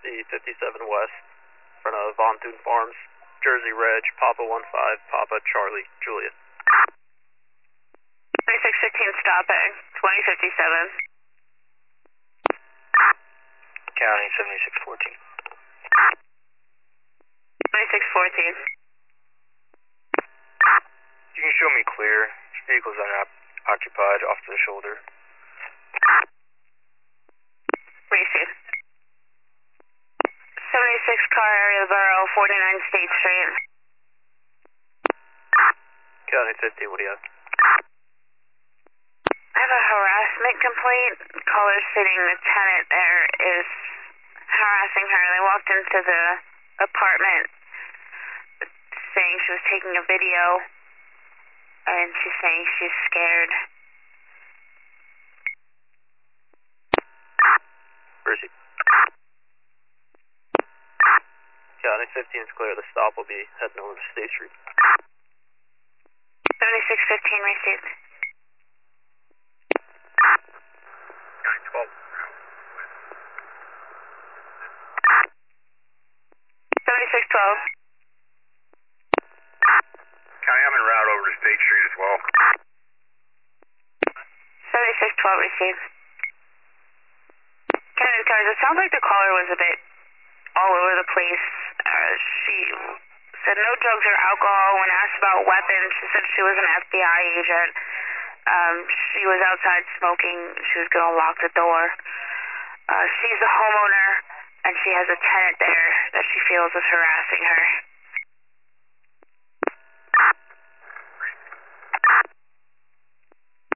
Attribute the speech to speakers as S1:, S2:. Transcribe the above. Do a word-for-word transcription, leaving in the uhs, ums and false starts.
S1: C fifty-seven West, in front of Von Thun Farms, Jersey Reg, Papa one five, Papa Charlie, Juliet.
S2: twenty-six fifteen stopping, twenty fifty-seven.
S3: County seventy-six fourteen.
S2: twenty-six fourteen.
S3: You can show me clear. Vehicle's unoccupied, off to the shoulder.
S2: Receive. seventy-six car area borough, forty-nine State Street.
S1: County fifty, what do you have?
S2: I have a harassment complaint. Caller stating the tenant there is harassing her. They walked into the apartment saying she was taking a video, and she's saying she's scared.
S1: Proceed. County fifteen is clear. The stop will be heading over to State Street.
S2: seventy-six fifteen received.
S3: County twelve.
S2: seventy-six twelve.
S3: County, I'm en route over to State Street as well.
S2: seventy-six twelve received. County cars, it sounds like the caller was a bit all over the place. Uh, she said no drugs or alcohol. When asked about weapons, she said she was an F B I agent. Um, she was outside smoking. She was going to lock the door. Uh, she's the homeowner, and she has a tenant there that she feels is harassing her.